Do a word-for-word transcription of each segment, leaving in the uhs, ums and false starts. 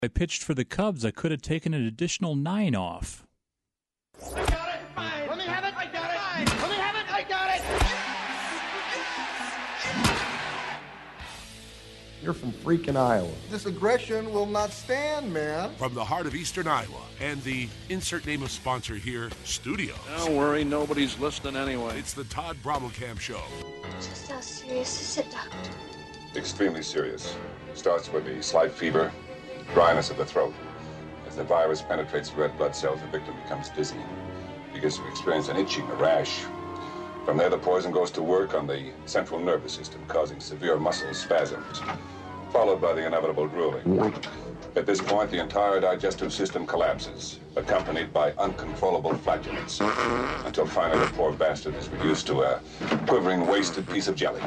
I pitched for the Cubs, I could have taken an additional nine off. I got it. Fine. Let me have it. I got it. Fine. Let me have it. I got it. You're from freaking Iowa. This aggression will not stand, man. From the heart of eastern Iowa and the insert name of sponsor here, studios. Don't worry, nobody's listening anyway. It's the Todd Brommelkamp Show. Just how serious is it, doctor? Extremely serious. Starts with the slight fever, dryness of the throat. As the virus penetrates the red blood cells, the victim becomes dizzy. Begins to experience an itching, a rash. From there, the poison goes to work on the central nervous system, causing severe muscle spasms, followed by the inevitable drooling. At this point, the entire digestive system collapses, accompanied by uncontrollable flatulence, until finally the poor bastard is reduced to a quivering, wasted piece of jelly.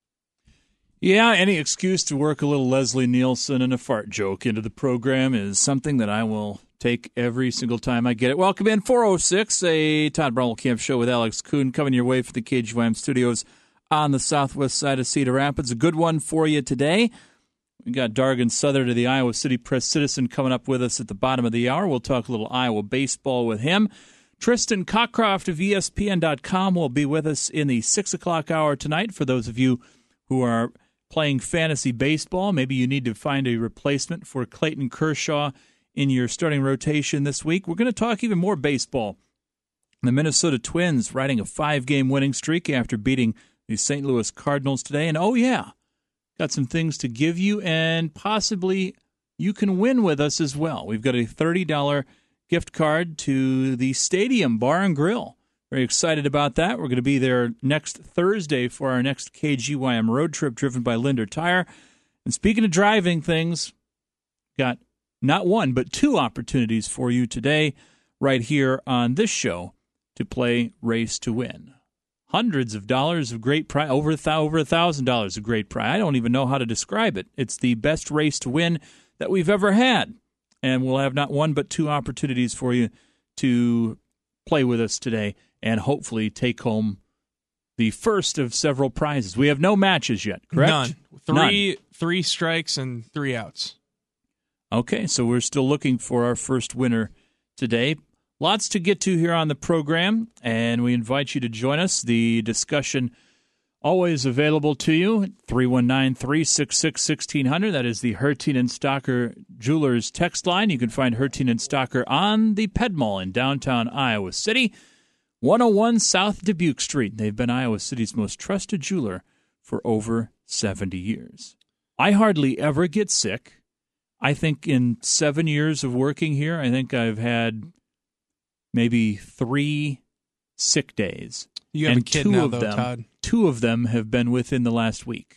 Yeah, any excuse to work a little Leslie Nielsen and a fart joke into the program is something that I will take every single time I get it. Welcome in, four oh six, a Todd Brommelkamp Show with Alex Kuhn coming your way from the K G Y M studios on the southwest side of Cedar Rapids. A good one for you today. We got Dargan Southern of the Iowa City Press-Citizen coming up with us at the bottom of the hour. We'll talk a little Iowa baseball with him. Tristan Cockcroft of E S P N dot com will be with us in the six o'clock hour tonight. For those of you who are playing fantasy baseball, maybe you need to find a replacement for Clayton Kershaw in your starting rotation this week. We're going to talk even more baseball. The Minnesota Twins riding a five-game winning streak after beating the Saint Louis Cardinals today. And, oh, yeah, got some things to give you, and possibly you can win with us as well. We've got a thirty dollars gift card to the Stadium Bar and Grill. Very excited about that. We're going to be there next Thursday for our next K G Y M road trip driven by Linder Tire. And speaking of driving things, got not one but two opportunities for you today right here on this show to play Race to Win. Hundreds of dollars of great prize, over a th- over a thousand dollars of great prize. I don't even know how to describe it. It's the best race to win that we've ever had, and we'll have not one but two opportunities for you to play with us today and hopefully take home the first of several prizes. We have no matches yet, correct? None. Three, None. three strikes and three outs. Okay, so we're still looking for our first winner today. Lots to get to here on the program, and we invite you to join us. The discussion always available to you, three one nine, three six six, one six zero zero. That is the Hertine and Stocker Jewelers text line. You can find Hertine and Stocker on the Ped Mall in downtown Iowa City, one oh one South Dubuque Street. They've been Iowa City's most trusted jeweler for over seventy years. I hardly ever get sick. I think in seven years of working here, I think I've had maybe three sick days. You have and a kid two now, of though, them, Todd. Two of them have been within the last week.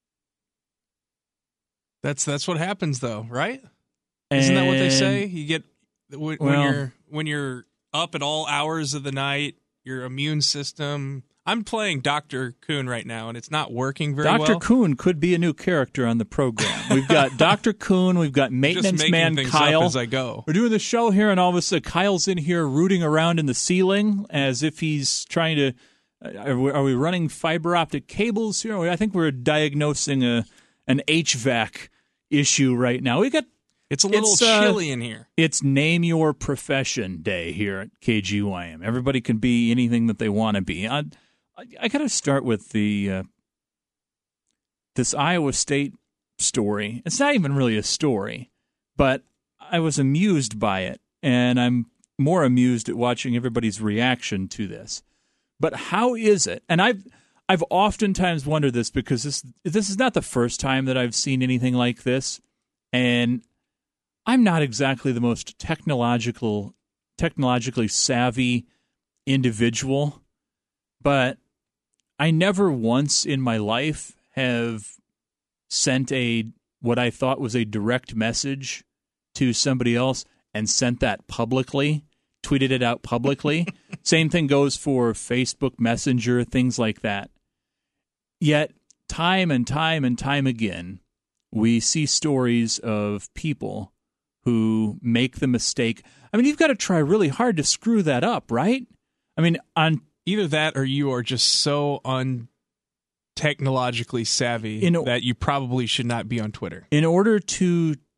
That's that's what happens, though, right? Isn't that what they say? You get when, well, when you're when you're up at all hours of the night, your immune system. I'm playing Doctor Kuhn right now, and it's not working very Doctor well. Doctor Kuhn could be a new character on the program. We've got Doctor Kuhn, we've got maintenance man Kyle. As I go. We're doing the show here, and all of a sudden Kyle's in here rooting around in the ceiling as if he's trying to. Are we, are we running fiber optic cables here? I think we're diagnosing a an H V A C issue right now. We got. It's a little it's, chilly uh, in here. It's Name Your Profession Day here at K G Y M. Everybody can be anything that they want to be. I, I, I got to start with the uh, this Iowa State story. It's not even really a story, but I was amused by it, and I'm more amused at watching everybody's reaction to this. But how is it? And I've I've oftentimes wondered this because this this is not the first time that I've seen anything like this, and I'm not exactly the most technological, technologically savvy individual, but I never once in my life have sent a what I thought was a direct message to somebody else and sent that publicly, tweeted it out publicly. Same thing goes for Facebook Messenger, things like that. Yet, time and time and time again, we see stories of people who make the mistake. I mean, you've got to try really hard to screw that up, right? I mean, on either that or you are just so untechnologically savvy in, that you probably should not be on Twitter. In order to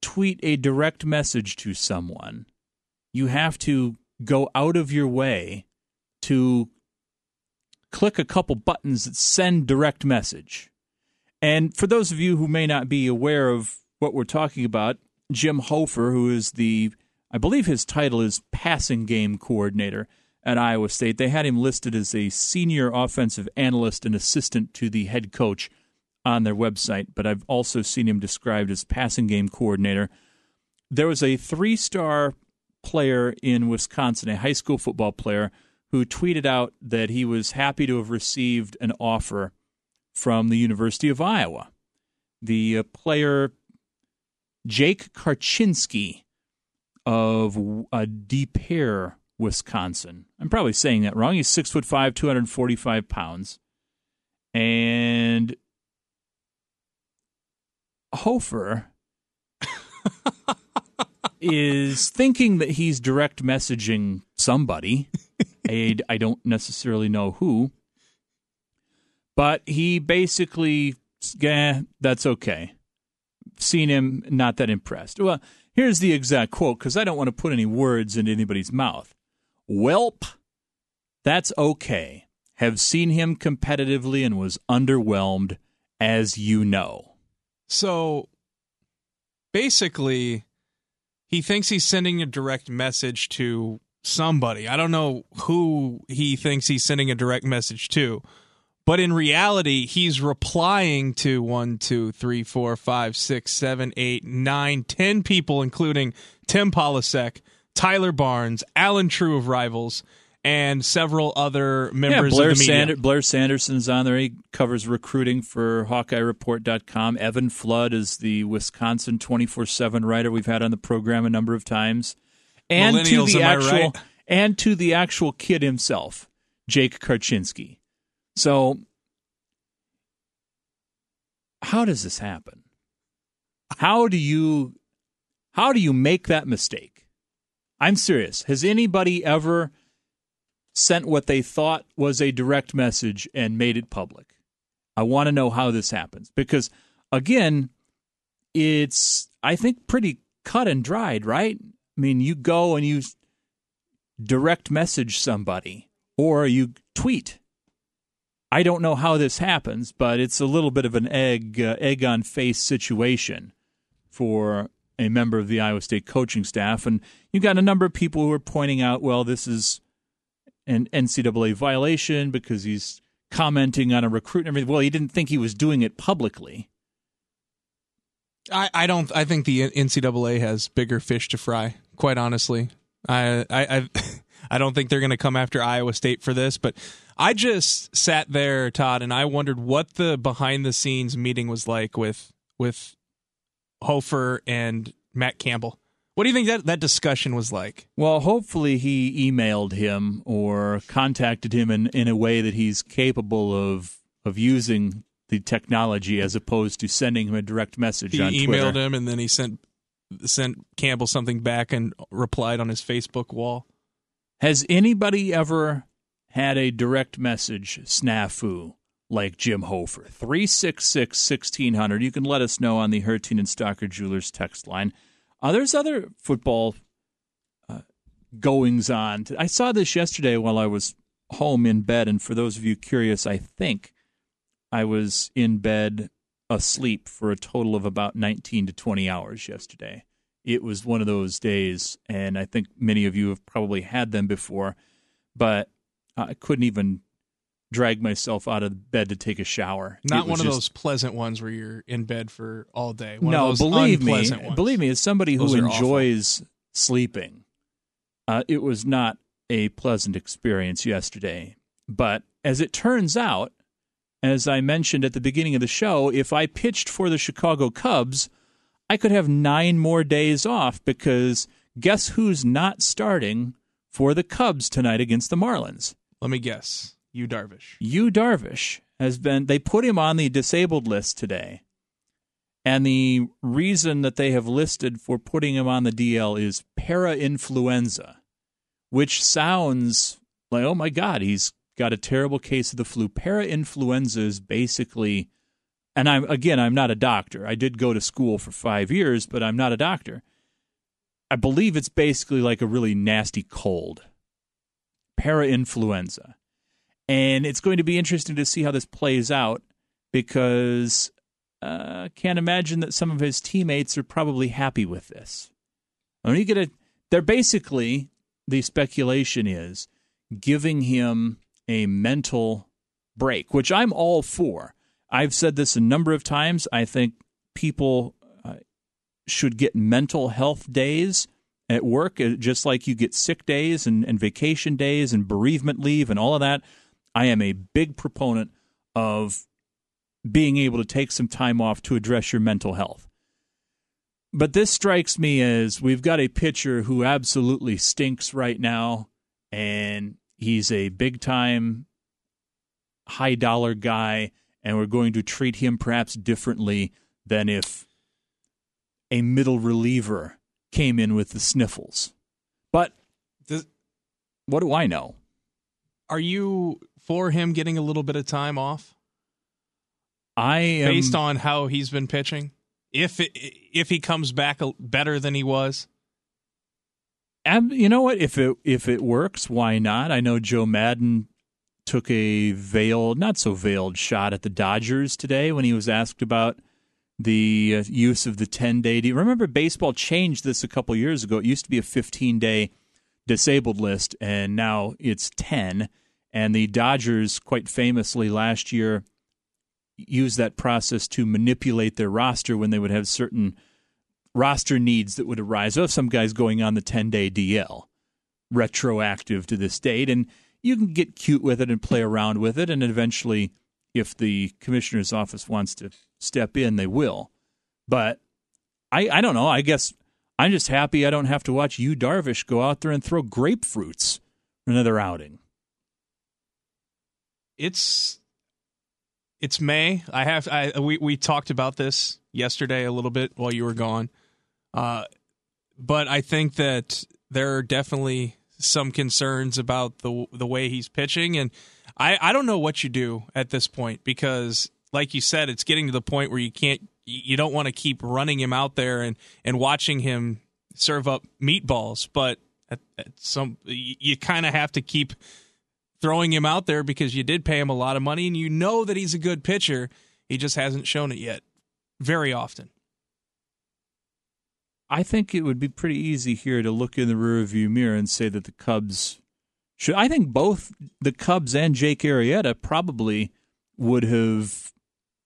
tweet a direct message to someone, you have to go out of your way to click a couple buttons that send direct message. And for those of you who may not be aware of what we're talking about, Jim Hofer, who is the, I believe his title is passing game coordinator at Iowa State. They had him listed as a senior offensive analyst and assistant to the head coach on their website, but I've also seen him described as passing game coordinator. There was a three-star player in Wisconsin, a high school football player, who tweeted out that he was happy to have received an offer from the University of Iowa. The uh, player, Jake Karczynski of uh, De Pere, Wisconsin. I'm probably saying that wrong. He's six foot five, two hundred forty-five pounds. And Hofer is thinking that he's direct messaging somebody. I, I don't necessarily know who. But he basically, yeah, that's okay. Seen him, not that impressed. Well, here's the exact quote, because I don't want to put any words into anybody's mouth. Welp, that's okay. Have seen him competitively and was underwhelmed, as you know. So, basically, he thinks he's sending a direct message to somebody. I don't know who he thinks he's sending a direct message to. But in reality, he's replying to one, two, three, four, five, six, seven, eight, nine, ten people, including Tim Polasek, Tyler Barnes, Alan True of Rivals, and several other members yeah, Blair of the media. Sander, Blair Sanderson's on there. He covers recruiting for Hawkeye Report dot com. Evan Flood is the Wisconsin twenty-four seven writer we've had on the program a number of times. And to the actual right? and to the actual kid himself, Jake Karczynski. So, how does this happen? How do you how do you make that mistake? I'm serious. Has anybody ever sent what they thought was a direct message and made it public? I want to know how this happens because, again, it's, I think, pretty cut and dried, right? I mean, you go and you direct message somebody or you tweet. I don't know how this happens, but it's a little bit of an egg uh, egg on face situation for a member of the Iowa State coaching staff. And you've got a number of people who are pointing out, well, this is an N C double A violation because he's commenting on a recruit and everything. Well, he didn't think he was doing it publicly. I, I don't. I think the N C double A has bigger fish to fry, quite honestly. I I I, I don't think they're going to come after Iowa State for this, but I just sat there, Todd, and I wondered what the behind-the-scenes meeting was like with with Hofer and Matt Campbell. What do you think that, that discussion was like? Well, hopefully he emailed him or contacted him in, in a way that he's capable of of using the technology as opposed to sending him a direct message he on Twitter. He emailed him, and then he sent sent Campbell something back and replied on his Facebook wall. Has anybody ever had a direct message snafu like Jim Hofer? three six six, one six zero zero. You can let us know on the Hertin and Stalker Jewelers text line. Uh, there's other football uh, goings-on. I saw this yesterday while I was home in bed, and for those of you curious, I think I was in bed asleep for a total of about nineteen to twenty hours yesterday. It was one of those days, and I think many of you have probably had them before, but I couldn't even drag myself out of bed to take a shower. Not one of just, those pleasant ones where you're in bed for all day. One no, of those believe me, ones. believe me, as somebody who Those enjoys awful. sleeping, uh, it was not a pleasant experience yesterday. But as it turns out, as I mentioned at the beginning of the show, if I pitched for the Chicago Cubs, I could have nine more days off because guess who's not starting for the Cubs tonight against the Marlins? Let me guess. Yu Darvish. Yu Darvish has been, they put him on the disabled list today. And the reason that they have listed for putting him on the D L is para-influenza, which sounds like, oh my God, he's got a terrible case of the flu. Para-influenza is basically and I'm again, I'm not a doctor. I did go to school for five years, but I'm not a doctor. I believe it's basically like a really nasty cold, para-influenza. And it's going to be interesting to see how this plays out because I uh, can't imagine that some of his teammates are probably happy with this. When you get a, they're basically, the speculation is, giving him a mental break, which I'm all for. I've said this a number of times. I think people uh, should get mental health days at work, just like you get sick days and, and vacation days and bereavement leave and all of that. I am a big proponent of being able to take some time off to address your mental health. But this strikes me as we've got a pitcher who absolutely stinks right now, and he's a big-time, high-dollar guy, and we're going to treat him perhaps differently than if a middle reliever came in with the sniffles. But Does, what do I know? Are you for him getting a little bit of time off? I am, based on how he's been pitching? If it, if he comes back better than he was? You know what? If it if it works, why not? I know Joe Madden took a veiled, not so veiled shot at the Dodgers today when he was asked about the uh, use of the ten-day. Do you remember baseball changed this a couple years ago? It used to be a fifteen-day disabled list, and now it's ten. And the Dodgers, quite famously last year, used that process to manipulate their roster when they would have certain roster needs that would arise. Oh, some guy's going on the ten-day D L, retroactive to this date, and you can get cute with it and play around with it, and eventually, if the commissioner's office wants to step in, they will. But I, I don't know. I guess I'm just happy I don't have to watch Yu Darvish go out there and throw grapefruits for another outing. It's it's May. I have I we we talked about this yesterday a little bit while you were gone. Uh, but I think that there are definitely some concerns about the the way he's pitching, and I, I don't know what you do at this point because, like you said, it's getting to the point where you can't you don't want to keep running him out there and, and watching him serve up meatballs, but at, at some you, you kind of have to keep throwing him out there because you did pay him a lot of money and you know that he's a good pitcher. He just hasn't shown it yet very often. I think it would be pretty easy here to look in the rearview mirror and say that the Cubs should. I think both the Cubs and Jake Arrieta probably would have,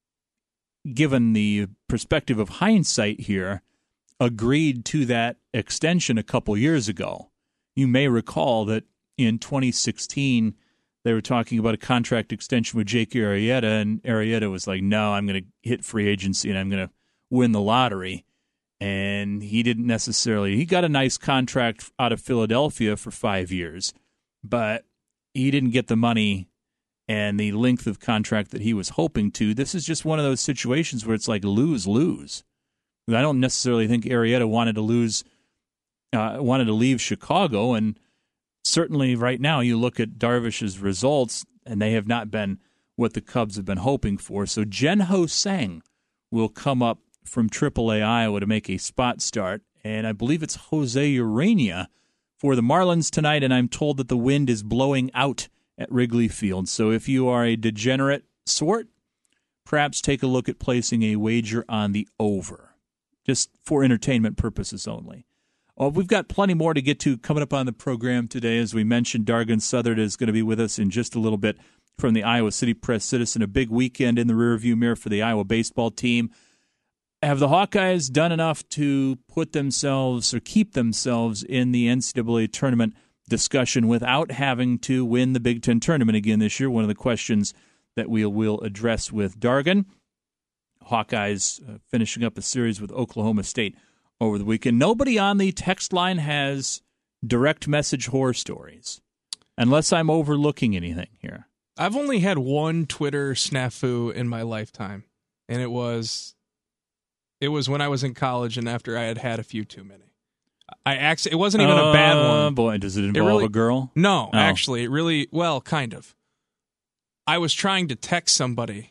given the perspective of hindsight here, agreed to that extension a couple years ago. You may recall that in twenty sixteen, they were talking about a contract extension with Jake Arrieta, and Arrieta was like, no, I'm going to hit free agency and I'm going to win the lottery. And he didn't necessarily, he got a nice contract out of Philadelphia for five years, but he didn't get the money and the length of contract that he was hoping to. This is just one of those situations where it's like lose, lose. I don't necessarily think Arrieta wanted to lose, uh, wanted to leave Chicago, and certainly right now you look at Darvish's results, and they have not been what the Cubs have been hoping for. So Jen-Ho Tseng will come up from triple A Iowa to make a spot start, and I believe it's Jose Urania for the Marlins tonight, and I'm told that the wind is blowing out at Wrigley Field. So if you are a degenerate sort, perhaps take a look at placing a wager on the over, just for entertainment purposes only. Oh, we've got plenty more to get to coming up on the program today. As we mentioned, Dargan Southard is going to be with us in just a little bit from the Iowa City Press-Citizen. A big weekend in the rearview mirror for the Iowa baseball team. Have the Hawkeyes done enough to put themselves or keep themselves in the N C double A tournament discussion without having to win the Big Ten tournament again this year? One of the questions that we will address with Dargan. Hawkeyes uh, finishing up a series with Oklahoma State over the weekend. Nobody on the text line has direct message horror stories, unless I'm overlooking anything here. I've only had one Twitter snafu in my lifetime, and it was it was when I was in college and after I had had a few too many. I actually, it wasn't even uh, a bad one. Boy, does it involve it really, a girl? No, oh. actually, it really, well, kind of. I was trying to text somebody,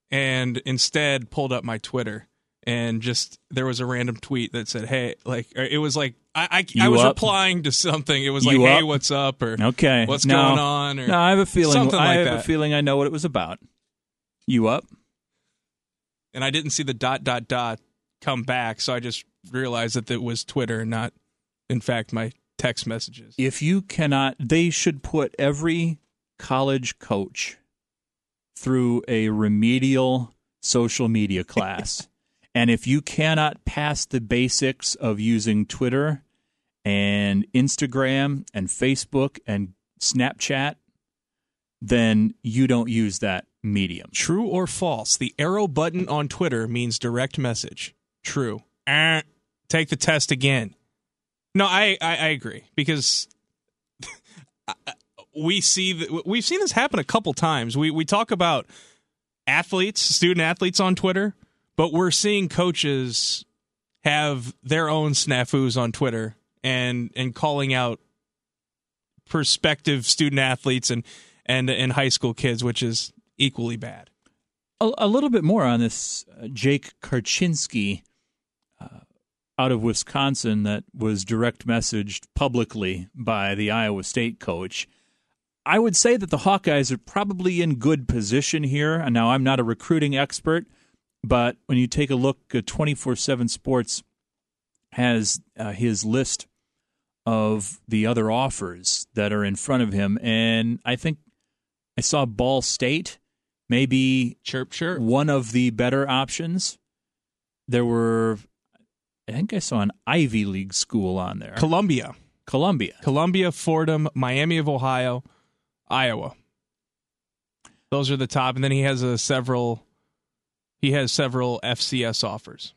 and instead pulled up my Twitter. And just there was a random tweet that said, "Hey," like it was like I I, I was up? replying to something. It was You like, "Hey, up? what's up?" or Okay, "What's no, going on?" Or no, I have a feeling. something I like have that. a feeling I know what it was about. You up? And I didn't see the dot dot dot come back, so I just realized that it was Twitter, and not, in fact, my text messages. If you cannot, they should put every college coach through a remedial social media class. And if you cannot pass the basics of using Twitter and Instagram and Facebook and Snapchat, then you don't use that medium. True or false? The arrow button on Twitter means direct message. True. Eh, take the test again. No, I, I, I agree, because we see that, we've seen this happen a couple times. We we talk about athletes, student athletes on Twitter, but we're seeing coaches have their own snafus on Twitter and and calling out prospective student athletes and and and high school kids, which is equally bad. A, a little bit more on this uh, Jake Karchinski uh, out of Wisconsin that was direct messaged publicly by the Iowa State coach. I would say that the Hawkeyes are probably in good position here. And now, I'm not a recruiting expert, but when you take a look, uh, twenty-four seven Sports has uh, his list of the other offers that are in front of him, and I think I saw Ball State, maybe chirp chirp, one of the better options. There were, I think I saw an Ivy League school on there. Columbia. Columbia. Columbia, Fordham, Miami of Ohio, Iowa. Those are the top, and then he has a several he has several F C S offers.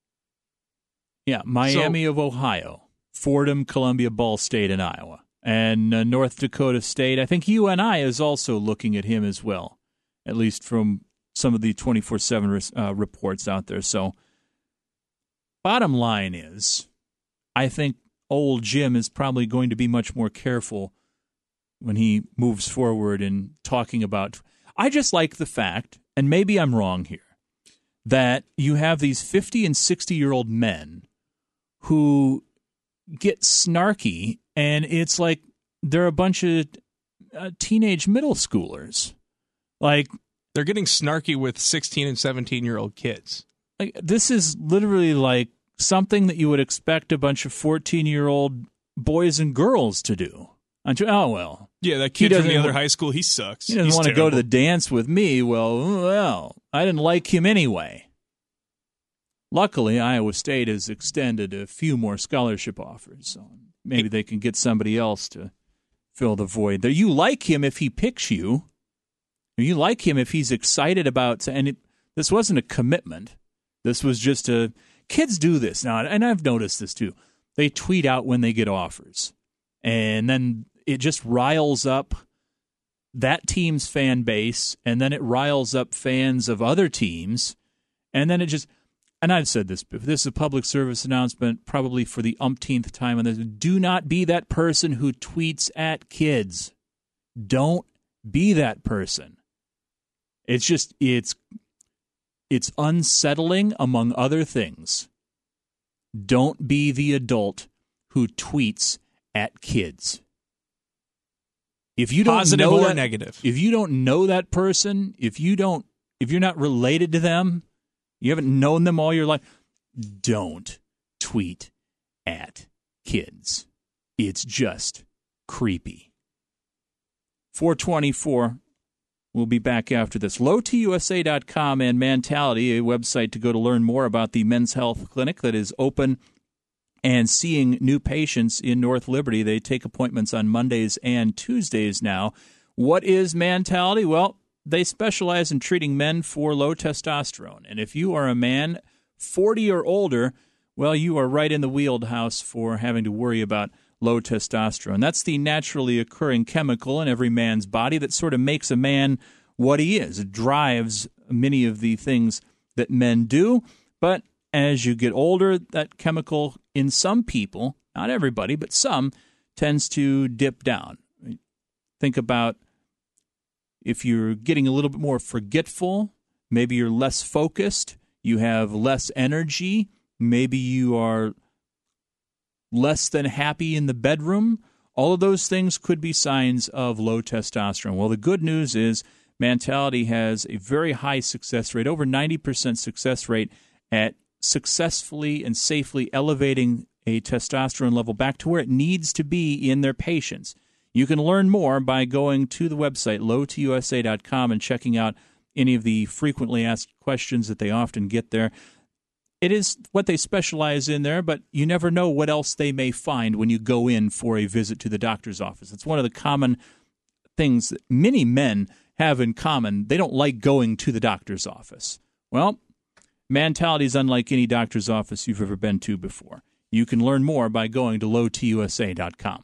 Yeah, Miami so, of Ohio, Fordham, Columbia, Ball State, and Iowa. And uh, North Dakota State, I think U N I is also looking at him as well, at least from some of the twenty-four seven uh, reports out there. So, bottom line is, I think old Jim is probably going to be much more careful when he moves forward in talking about. I just like the fact, and maybe I'm wrong here, that you have these fifty and sixty-year-old men who get snarky, and it's like they're a bunch of uh, teenage middle schoolers. Like, they're getting snarky with sixteen and seventeen-year-old kids. Like, this is literally like something that you would expect a bunch of fourteen-year-old boys and girls to do. Oh, well. Yeah, that kid from the other high school, he sucks. He doesn't He's want to terrible. go to the dance with me. Well, well, I didn't like him anyway. Luckily, Iowa State has extended a few more scholarship offers, so maybe they can get somebody else to fill the void there. You like him if he picks you. You like him if he's excited about, and it, this wasn't a commitment. This was just a, kids do this now, and I've noticed this too. They tweet out when they get offers, and then it just riles up that team's fan base, and then it riles up fans of other teams, and then it just, and I've said this before, this is a public service announcement probably for the umpteenth time on this. Do not be that person who tweets at kids. Don't be that person. It's just, it's it's unsettling, among other things. Don't be the adult who tweets at kids. If you don't Positive know or that, negative. If you don't know that person, if you don't, if you're not related to them, you haven't known them all your life, don't tweet at kids. It's just creepy. four twenty-four. We'll be back after this. low t u s a dot com and Mentality, a website to go to learn more about the Men's Health Clinic that is open and seeing new patients in North Liberty. They take appointments on Mondays and Tuesdays now. What is Mentality? Well, they specialize in treating men for low testosterone. And if you are a man forty or older, well, you are right in the wheelhouse for having to worry about low testosterone. That's the naturally occurring chemical in every man's body that sort of makes a man what he is. It drives many of the things that men do. But as you get older, that chemical in some people, not everybody, but some, tends to dip down. Think about if you're getting a little bit more forgetful, Maybe you're less focused. You have less energy. Maybe you are less than happy in the bedroom. All of those things could be signs of low testosterone. Well, the good news is Mentality has a very high success rate, over ninety percent success rate at successfully and safely elevating a testosterone level back to where it needs to be in their patients. You can learn more by going to the website, low t u s a dot com, and checking out any of the frequently asked questions that they often get there. It is what they specialize in there, but you never know what else they may find when you go in for a visit to the doctor's office. It's one of the common things that many men have in common. They don't like going to the doctor's office. Well, Mentality is unlike any doctor's office you've ever been to before. You can learn more by going to low t u s a dot com.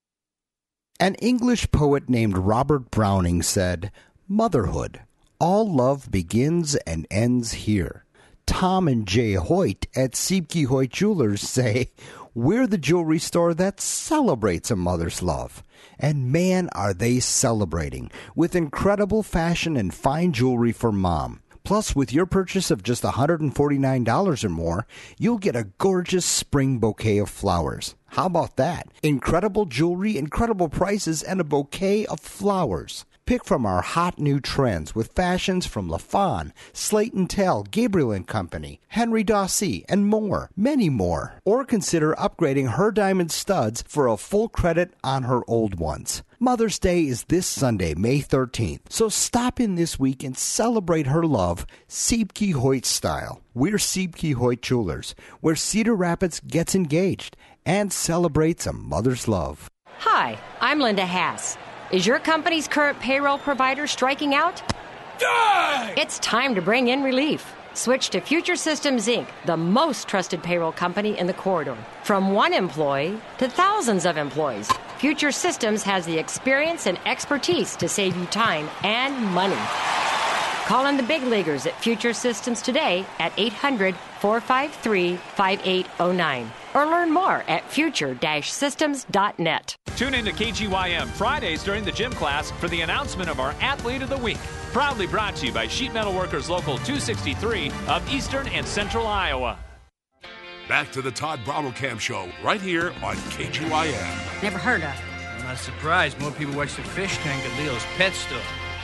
An English poet named Robert Browning said, "Motherhood, all love begins and ends here." Tom and Jay Hoyt at Siebke Hoyt Jewelers say, "We're the jewelry store that celebrates a mother's love." And man, are they celebrating with incredible fashion and fine jewelry for mom. Plus, with your purchase of just one hundred forty-nine dollars or more, you'll get a gorgeous spring bouquet of flowers. How about that? Incredible jewelry, incredible prices, and a bouquet of flowers. Pick from our hot new trends with fashions from LaFawn, Slate and Tell, Gabriel and Company, Henry Dawsey, and more, many more. Or consider upgrading her diamond studs for a full credit on her old ones. Mother's Day is this Sunday, May thirteenth, so stop in this week and celebrate her love, Siebke Hoyt style. We're Siebke Hoyt Jewelers, where Cedar Rapids gets engaged and celebrates a mother's love. Hi, I'm Linda Haas. Is your company's current payroll provider striking out? Die! It's time to bring in relief. Switch to Future Systems, Incorporated, the most trusted payroll company in the corridor. From one employee to thousands of employees, Future Systems has the experience and expertise to save you time and money. Call in the big leaguers at Future Systems today at eight hundred, four five three, five eight zero nine or learn more at future dash systems dot net. Tune in to K G Y M Fridays during the gym class for the announcement of our Athlete of the Week. Proudly brought to you by Sheet Metal Workers Local two sixty-three of Eastern and Central Iowa. Back to the Todd Brommelkamp Show, right here on K G Y M. Never heard of. I'm not surprised. More people watch the fish tank at Leo's Pet Store.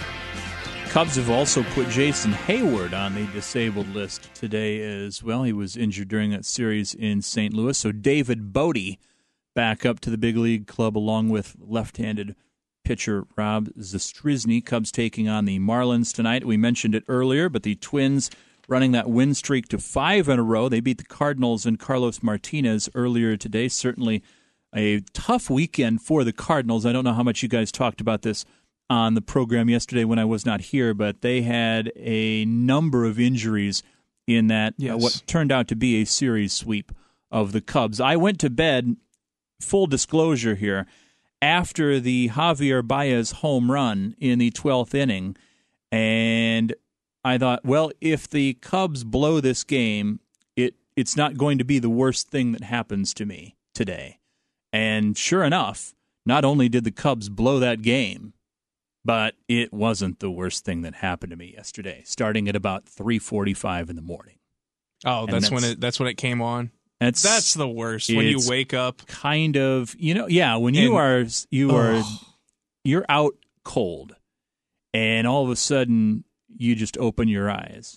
Cubs have also put Jason Hayward on the disabled list today as well. He was injured during that series in Saint Louis. So David Bodie back up to the big league club along with left-handed pitcher Rob Zastryzny. Cubs taking on the Marlins tonight. We mentioned it earlier, but the Twins running that win streak to five in a row. They beat the Cardinals and Carlos Martinez earlier today. Certainly a tough weekend for the Cardinals. I don't know how much you guys talked about this on the program yesterday when I was not here, but they had a number of injuries in that yes. uh, what turned out to be a series sweep of the Cubs. I went to bed, full disclosure here, after the Javier Baez home run in the twelfth inning, and I thought, well, if the Cubs blow this game, it it's not going to be the worst thing that happens to me today. And sure enough, not only did the Cubs blow that game, but it wasn't the worst thing that happened to me yesterday, starting at about three forty-five in the morning. Oh, that's, that's when it that's when it came on. That's that's the worst. When you wake up, kind of, you know, yeah, when you and, are you oh. are you're out cold, and all of a sudden you just open your eyes,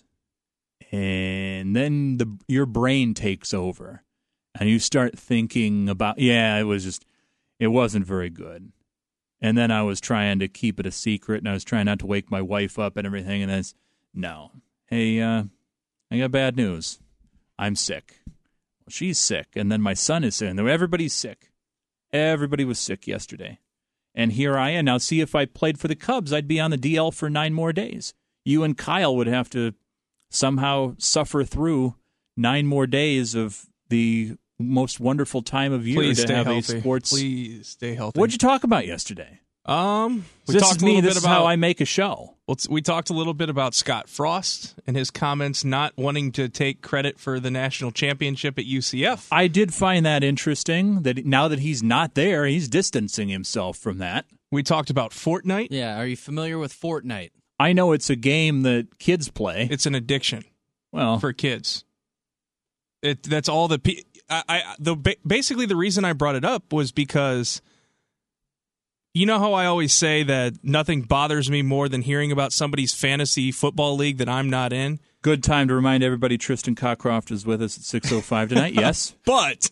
and then the your brain takes over, and you start thinking about, yeah, it was just it wasn't very good. And then I was trying to keep it a secret, and I was trying not to wake my wife up and everything. And then, it's, no, hey, uh, I got bad news. I'm sick. Well, she's sick, and then my son is sick. And everybody's sick. Everybody was sick yesterday. And here I am. Now, see, if I played for the Cubs, I'd be on the D L for nine more days. You and Kyle would have to somehow suffer through nine more days of the most wonderful time of year Please to stay have healthy. a sports. Please stay healthy. What'd you talk about yesterday? Um, we this talked is a me. little This bit is about how I make a show. Well, we talked a little bit about Scott Frost and his comments not wanting to take credit for the national championship at U C F. I did find that interesting. That now that he's not there, he's distancing himself from that. We talked about Fortnite. Yeah, are you familiar with Fortnite? I know it's a game that kids play. It's an addiction. Well, for kids. It that's all the pe- I, I the basically the reason I brought it up was because you know how I always say that nothing bothers me more than hearing about somebody's fantasy football league that I'm not in. Good time to remind everybody Tristan Cockcroft is with us at six oh five tonight. Yes. But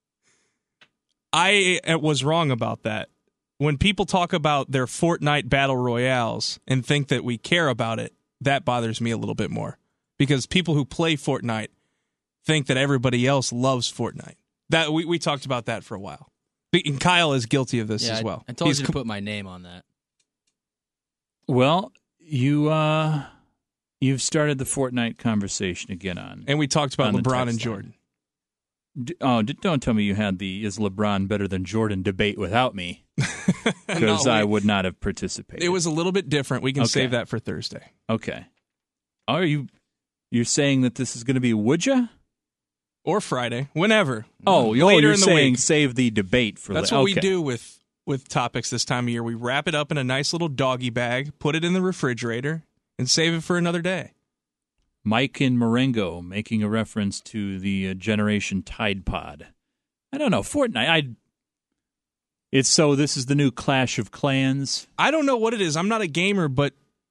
I was wrong about that. When people talk about their Fortnite Battle Royales and think that we care about it, that bothers me a little bit more. Because people who play Fortnite think that everybody else loves Fortnite. That we, we talked about that for a while. And Kyle is guilty of this yeah, as well. I, I told He's you to com- put my name on that. Well, you, uh, you've started the Fortnite conversation again on. And we talked about LeBron and Jordan. D- oh, d- don't tell me you had the is LeBron better than Jordan debate without me. Because No, I we- would not have participated. It was a little bit different. We can Okay. save that for Thursday. Okay. Are you you're saying that this is going to be would ya? Or Friday, whenever. Oh, later oh you're in the saying week. save the debate for That's la- what we okay. do with, with topics this time of year. We wrap it up in a nice little doggy bag, put it in the refrigerator, and save it for another day. Mike in Marengo making a reference to the uh, Generation Tide Pod. I don't know. Fortnite, I it's so this is the new Clash of Clans. I don't know what it is. I'm not a gamer, but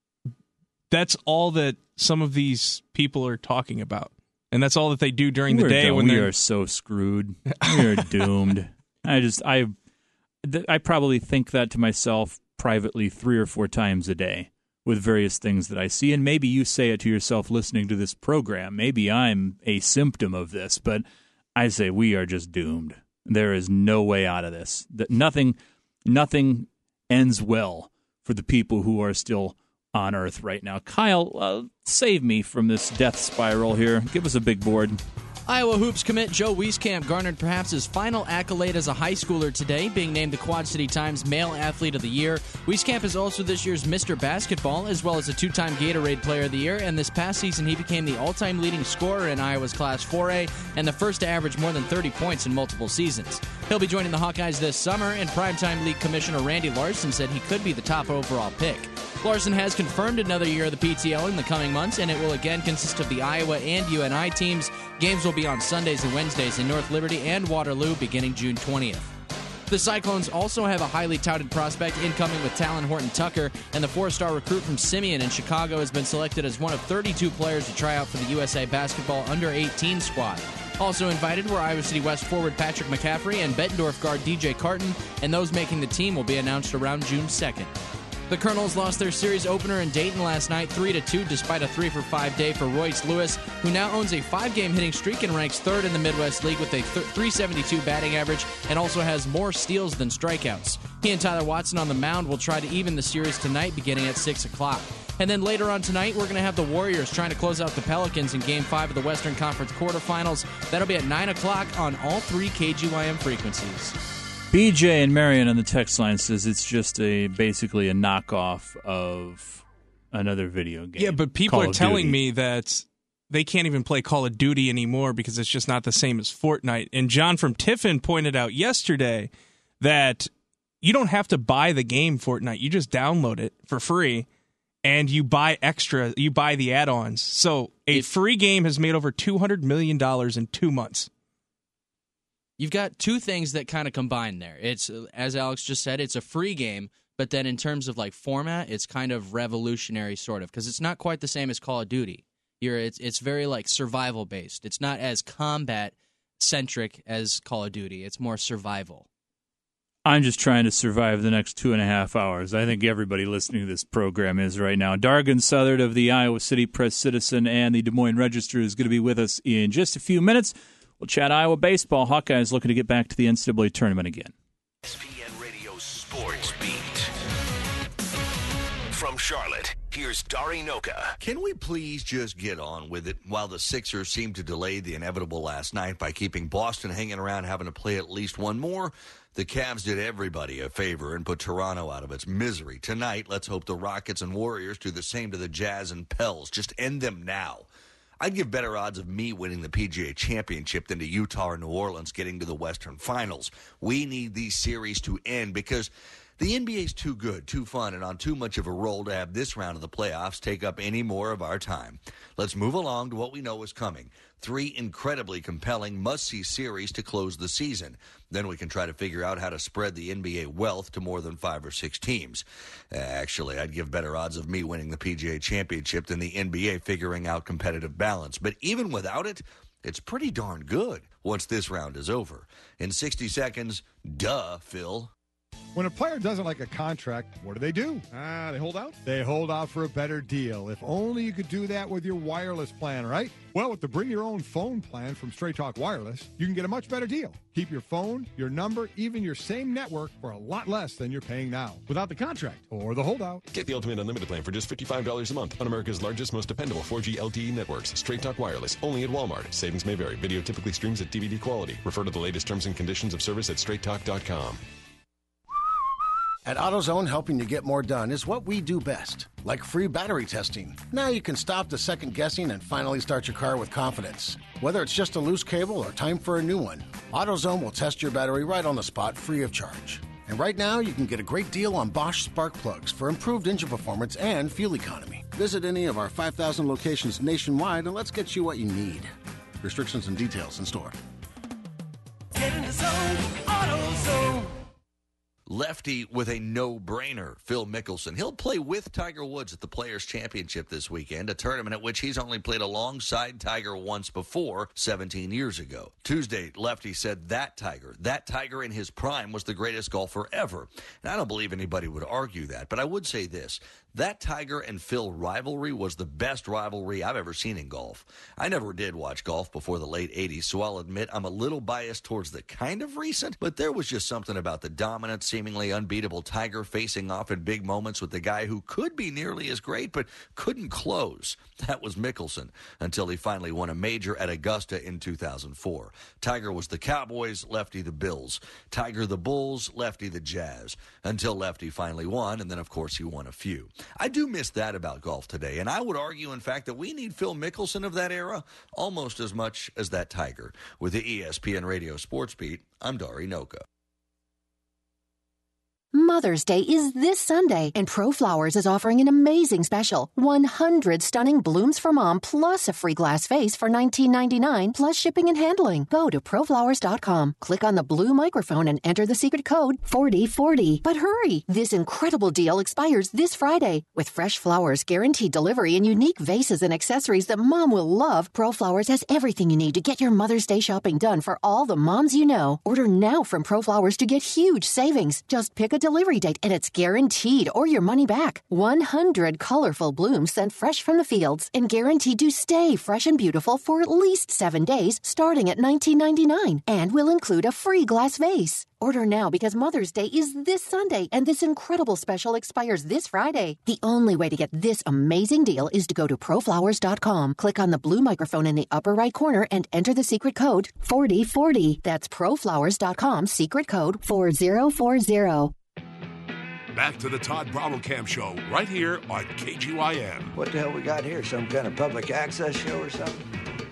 that's all that some of these people are talking about. And that's all that they do during the We're day done. when we they're are so screwed. We are doomed. I just I th- I probably think that to myself privately three or four times a day with various things that I see, and maybe you say it to yourself listening to this program. Maybe I'm a symptom of this, but I say we are just doomed. There is no way out of this. That nothing nothing ends well for the people who are still on Earth right now. Kyle, uh, save me from this death spiral here. Give us a big board. Iowa Hoops commit Joe Wieskamp garnered perhaps his final accolade as a high schooler today, being named the Quad City Times Male Athlete of the Year. Wieskamp is also this year's Mister Basketball, as well as a two-time Gatorade Player of the Year, and this past season he became the all-time leading scorer in Iowa's Class four A and the first to average more than thirty points in multiple seasons. He'll be joining the Hawkeyes this summer, and Primetime League Commissioner Randy Larson said he could be the top overall pick. Larson has confirmed another year of the P T L in the coming months, and it will again consist of the Iowa and U N I teams. Games will be on Sundays and Wednesdays in North Liberty and Waterloo beginning June twentieth. The Cyclones also have a highly touted prospect incoming with Talon Horton-Tucker, and the four-star recruit from Simeon in Chicago has been selected as one of thirty-two players to try out for the U S A Basketball under eighteen squad. Also invited were Iowa City West forward Patrick McCaffrey and Bettendorf guard D J Carton, and those making the team will be announced around June second. The Colonels lost their series opener in Dayton last night three to two despite a three for five day for Royce Lewis, who now owns a five-game hitting streak and ranks third in the Midwest League with a three seventy-two batting average and also has more steals than strikeouts. He and Tyler Watson on the mound will try to even the series tonight beginning at six o'clock. And then later on tonight, we're going to have the Warriors trying to close out the Pelicans in Game five of the Western Conference quarterfinals. That'll be at nine o'clock on all three K G Y M frequencies. B J and Marion on the text line says it's just a basically a knockoff of another video game. Yeah, but people Call are of telling Duty. me that they can't even play Call of Duty anymore because it's just not the same as Fortnite. And John from Tiffin pointed out yesterday that you don't have to buy the game Fortnite. You just download it for free and you buy extra, you buy the add-ons. So a free game has made over two hundred million dollars in two months. You've got two things that kind of combine there. It's, as Alex just said, it's a free game, but then in terms of like format, it's kind of revolutionary sort of, because it's not quite the same as Call of Duty. You're, it's, it's very like survival based. It's not as combat centric as Call of Duty. It's more survival. I'm just trying to survive the next two and a half hours. I think everybody listening to this program is right now. Dargan Southard of the Iowa City Press-Citizen and the Des Moines Register is going to be with us in just a few minutes. We'll chat Iowa baseball. Hawkeyes looking to get back to the N C double A tournament again. S P N Radio Sports Beat. From Charlotte, here's Dari Noka. Can we please just get on with it? While the Sixers seemed to delay the inevitable last night by keeping Boston hanging around having to play at least one more, the Cavs did everybody a favor and put Toronto out of its misery. Tonight, let's hope the Rockets and Warriors do the same to the Jazz and Pels. Just end them now. I'd give better odds of me winning the P G A Championship than to Utah or New Orleans getting to the Western Finals. We need these series to end because The N B A's too good, too fun, and on too much of a roll to have this round of the playoffs take up any more of our time. Let's move along to what we know is coming. Three incredibly compelling must-see series to close the season. Then we can try to figure out how to spread the N B A wealth to more than five or six teams. Uh, actually, I'd give better odds of me winning the P G A Championship than the N B A figuring out competitive balance. But even without it, it's pretty darn good once this round is over. In sixty seconds, duh, Phil. When a player doesn't like a contract, what do they do? Ah, they hold out? They hold out for a better deal. If only you could do that with your wireless plan, right? Well, with the Bring Your Own Phone plan from Straight Talk Wireless, you can get a much better deal. Keep your phone, your number, even your same network for a lot less than you're paying now, without the contract or the holdout. Get the Ultimate Unlimited plan for just fifty-five dollars a month on America's largest, most dependable four G L T E networks. Straight Talk Wireless, only at Walmart. Savings may vary. Video typically streams at D V D quality. Refer to the latest terms and conditions of service at straight talk dot com. At AutoZone, helping you get more done is what we do best, like free battery testing. Now you can stop the second guessing and finally start your car with confidence. Whether it's just a loose cable or time for a new one, AutoZone will test your battery right on the spot free of charge. And right now, you can get a great deal on Bosch spark plugs for improved engine performance and fuel economy. Visit any of our five thousand locations nationwide and let's get you what you need. Restrictions and details in store. Get in the zone, AutoZone. Lefty with a no-brainer, Phil Mickelson. He'll play with Tiger Woods at the Players' Championship this weekend, a tournament at which he's only played alongside Tiger once before, seventeen years ago. Tuesday, Lefty said that Tiger, that Tiger in his prime was the greatest golfer ever. And I don't believe anybody would argue that, but I would say this. That Tiger and Phil rivalry was the best rivalry I've ever seen in golf. I never did watch golf before the late eighties, so I'll admit I'm a little biased towards the kind of recent, but there was just something about the dominant, seemingly unbeatable Tiger facing off in big moments with the guy who could be nearly as great but couldn't close. That was Mickelson, until he finally won a major at Augusta in two thousand four. Tiger was the Cowboys, Lefty the Bills. Tiger the Bulls, Lefty the Jazz. Until Lefty finally won, and then of course he won a few. I do miss that about golf today, and I would argue, in fact, that we need Phil Mickelson of that era almost as much as that Tiger. With the E S P N Radio Sports Beat, I'm Dari Noka. Mother's Day is this Sunday, and ProFlowers is offering an amazing special. one hundred stunning blooms for mom, plus a free glass vase for nineteen ninety-nine, plus shipping and handling. Go to pro flowers dot com, click on the blue microphone, and enter the secret code forty forty. But hurry! This incredible deal expires this Friday. With fresh flowers, guaranteed delivery, and unique vases and accessories that mom will love, ProFlowers has everything you need to get your Mother's Day shopping done for all the moms you know. Order now from ProFlowers to get huge savings. Just pick a delivery date and it's guaranteed or your money back. one hundred colorful blooms sent fresh from the fields and guaranteed to stay fresh and beautiful for at least seven days starting at nineteen ninety-nine, and will include a free glass vase. Order now because Mother's Day is this Sunday and this incredible special expires this Friday. The only way to get this amazing deal is to go to pro flowers dot com, click on the blue microphone in the upper right corner, and enter the secret code forty forty. That's pro flowers dot com, secret code four zero four zero. Back to the Todd Brommelkamp Show, right here on K G Y M. What the hell we got here? Some kind of public access show or something?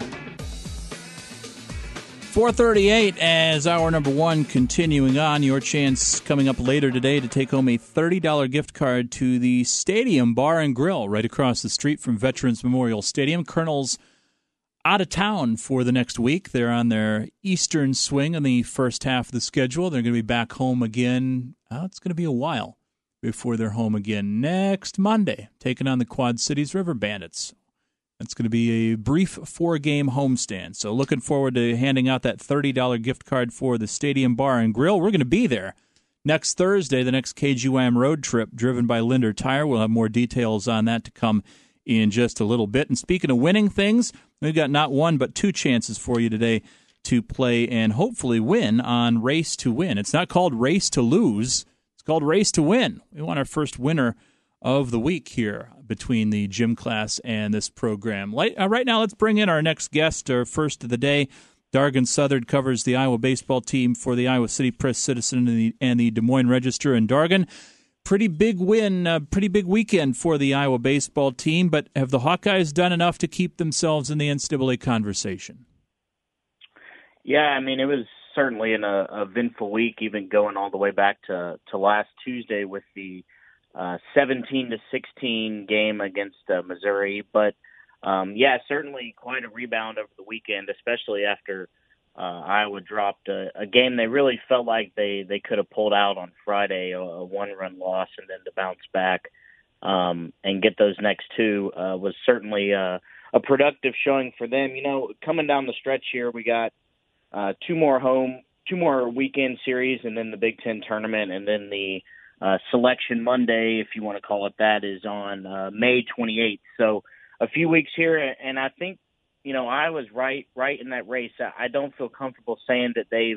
four thirty-eight as hour number one continuing on. Your chance coming up later today to take home a thirty dollars gift card to the Stadium Bar and Grill right across the street from Veterans Memorial Stadium. Colonel's out of town for the next week. They're on their eastern swing in the first half of the schedule. They're going to be back home again. Oh, it's going to be a while before they're home again next Monday, taking on the Quad Cities River Bandits. That's going to be a brief four-game homestand. So looking forward to handing out that thirty dollars gift card for the Stadium Bar and Grill. We're going to be there next Thursday, the next K G Y M road trip driven by Linder Tire. We'll have more details on that to come in just a little bit. And speaking of winning things, we've got not one but two chances for you today to play and hopefully win on Race to Win. It's not called Race to Lose. It's called Race to Win. We want our first winner of the week here between the gym class and this program. Right now, let's bring in our next guest, our first of the day. Dargan Southard covers the Iowa baseball team for the Iowa City Press-Citizen and the, and the Des Moines Register. And Dargan, pretty big win, uh, pretty big weekend for the Iowa baseball team, but have the Hawkeyes done enough to keep themselves in the N C double A conversation? Yeah, I mean, it was certainly in a, a eventful week, even going all the way back to, to last Tuesday with the uh, seventeen to sixteen game against uh, Missouri. But um, yeah, certainly quite a rebound over the weekend, especially after uh, Iowa dropped a, a game they really felt like they, they could have pulled out on Friday, a, a one-run loss, and then to bounce back um, and get those next two uh, was certainly uh, a productive showing for them. You know, coming down the stretch here, we got uh, two more home, two more weekend series, and then the Big Ten tournament, and then the uh, Selection Monday, if you want to call it that, is on uh, May twenty-eighth. So a few weeks here, and I think, you know, I was right, right in that race. I don't feel comfortable saying that they've,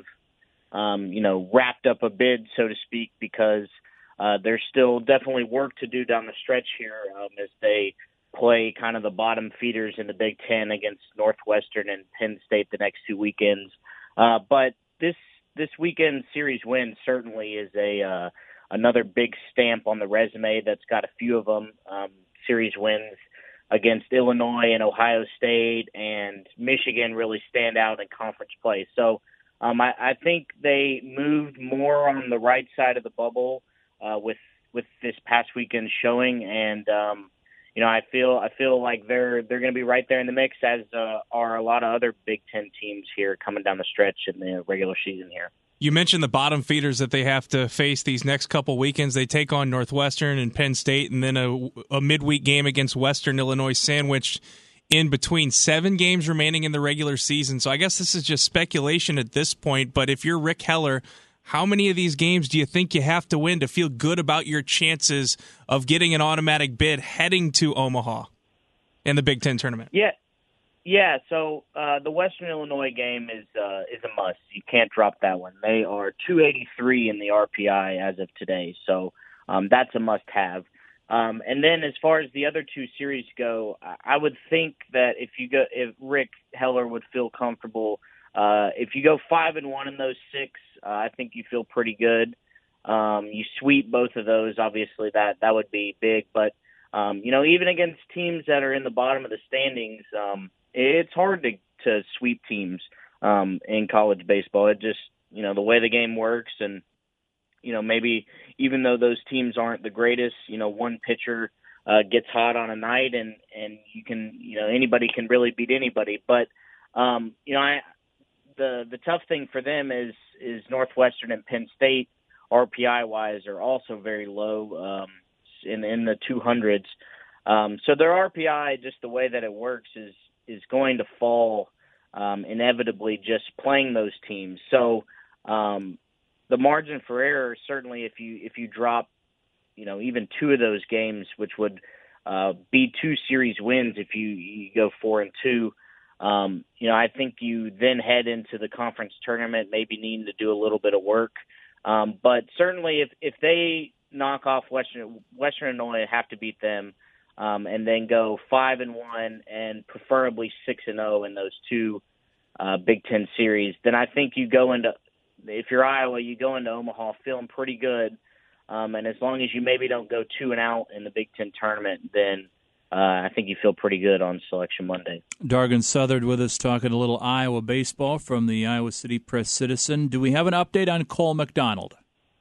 um, you know, wrapped up a bid, so to speak, because uh, there's still definitely work to do down the stretch here um, as they play kind of the bottom feeders in the Big Ten against Northwestern and Penn State the next two weekends. Uh, but this this weekend series win certainly is a uh, another big stamp on the resume that's got a few of them. Um, series wins against Illinois and Ohio State and Michigan really stand out in conference play. So um, I, I think they moved more on the right side of the bubble uh, with with this past weekend showing, and um, you know I feel I feel like they're they're going to be right there in the mix, as uh, are a lot of other Big Ten teams here coming down the stretch in the regular season here. You mentioned the bottom feeders that they have to face these next couple weekends. They take on Northwestern and Penn State, and then a, a midweek game against Western Illinois, sandwiched in between seven games remaining in the regular season. So I guess this is just speculation at this point, but if you're Rick Heller, how many of these games do you think you have to win to feel good about your chances of getting an automatic bid heading to Omaha in the Big Ten tournament? Yeah. Yeah, so uh, the Western Illinois game is uh, is a must. You can't drop that one. They are two eighty-three in the R P I as of today, so um, that's a must-have. Um, and then as far as the other two series go, I would think that if you go, if Rick Heller would feel comfortable, uh, if you go five and one in those six, uh, I think you feel pretty good. Um, you sweep both of those, obviously that that would be big. But um, you know, even against teams that are in the bottom of the standings. Um, It's hard to, to sweep teams um, in college baseball. It just, you know, the way the game works, and, you know, maybe even though those teams aren't the greatest, you know, one pitcher uh, gets hot on a night and, and you can, you know, anybody can really beat anybody. But, um, you know, I, the the tough thing for them is, is Northwestern and Penn State, R P I-wise, are also very low um, in, in the two hundreds. Um, so their R P I, just the way that it works, is, is going to fall um, inevitably just playing those teams. So um, the margin for error, certainly if you if you drop, you know, even two of those games, which would uh, be two series wins if you, you go four and two, um, you know, I think you then head into the conference tournament maybe needing to do a little bit of work. Um, but certainly if, if they knock off Western, Western Illinois, have to beat them, Um, and then go five and one, and preferably six and zero in those two uh, Big Ten series. Then I think you go into, if you're Iowa, you go into Omaha feeling pretty good. Um, and as long as you maybe don't go two and out in the Big Ten tournament, then uh, I think you feel pretty good on Selection Monday. Dargan Southard with us, talking a little Iowa baseball from the Iowa City Press-Citizen. Do we have an update on Cole McDonald?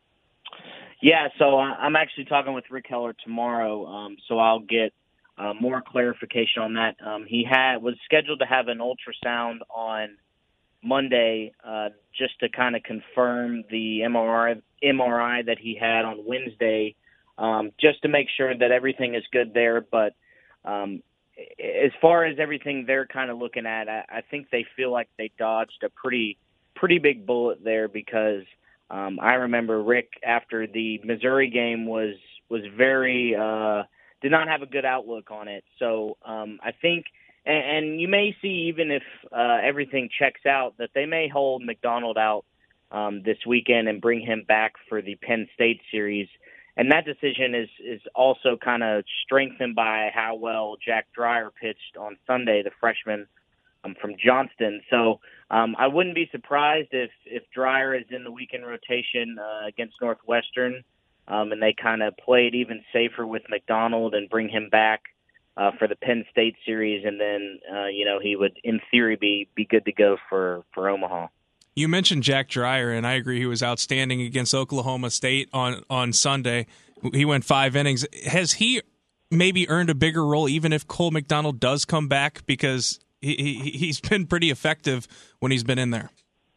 Yeah, so I'm actually talking with Rick Heller tomorrow, um, so I'll get uh, more clarification on that. Um, he had was scheduled to have an ultrasound on Monday uh, just to kind of confirm the M R I, M R I that he had on Wednesday, um, just to make sure that everything is good there. But um, as far as everything they're kind of looking at, I, I think they feel like they dodged a pretty pretty big bullet there, because Um, I remember Rick, after the Missouri game, was was very uh, did not have a good outlook on it. So um, I think, and, and you may see, even if uh, everything checks out, that they may hold McDonald out um, this weekend and bring him back for the Penn State series. And that decision is is also kind of strengthened by how well Jack Dreyer pitched on Sunday, the freshman um, from Johnston. So um, I wouldn't be surprised if, if Dreyer is in the weekend rotation uh, against Northwestern, um, and they kind of play it even safer with McDonald and bring him back uh, for the Penn State series. And then, uh, you know, he would, in theory, be, be good to go for, for Omaha. You mentioned Jack Dreyer, and I agree he was outstanding against Oklahoma State on, on Sunday. He went five innings. Has he maybe earned a bigger role even if Cole McDonald does come back? Because he, he, he's been pretty effective when he's been in there.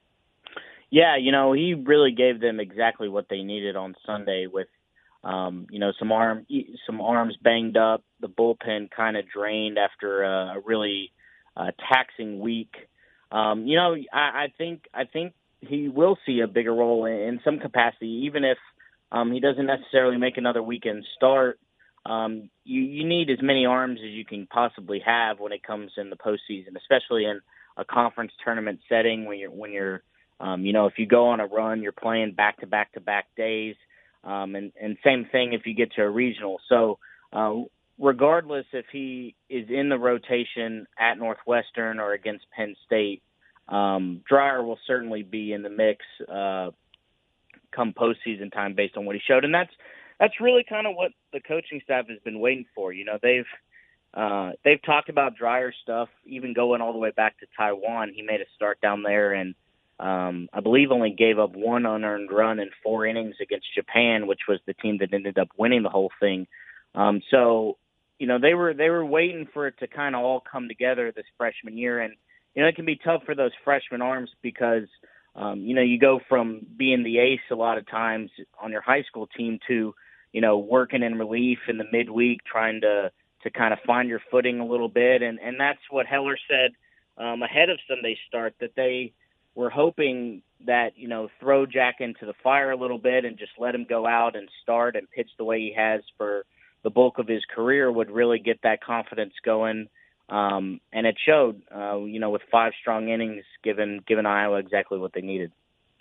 Yeah, you know, he really gave them exactly what they needed on Sunday with, um, you know, some arm, some arms banged up, the bullpen kind of drained after a, a really uh, taxing week. Um, you know, I, I think I think he will see a bigger role in, in some capacity, even if um, he doesn't necessarily make another weekend start. Um, you, you need as many arms as you can possibly have when it comes in the postseason, especially in a conference tournament setting when you're when you're um, you know, if you go on a run, you're playing back to back to back days, um, and and same thing if you get to a regional. So. Uh, Regardless if he is in the rotation at Northwestern or against Penn State, um, Dreyer will certainly be in the mix uh, come postseason time based on what he showed. And that's that's really kind of what the coaching staff has been waiting for. You know, they've uh, they've talked about Dreyer stuff, even going all the way back to Taiwan. He made a start down there and um, I believe only gave up one unearned run in four innings against Japan, which was the team that ended up winning the whole thing. Um, so, You know, they were they were waiting for it to kind of all come together this freshman year. And, you know, it can be tough for those freshman arms because, um, you know, you go from being the ace a lot of times on your high school team to, you know, working in relief in the midweek, trying to, to kind of find your footing a little bit. And, and that's what Heller said um, ahead of Sunday's start, that they were hoping that, you know, throw Jack into the fire a little bit and just let him go out and start and pitch the way he has for the bulk of his career would really get that confidence going. Um, and it showed, uh, you know, with five strong innings, given, given Iowa exactly what they needed.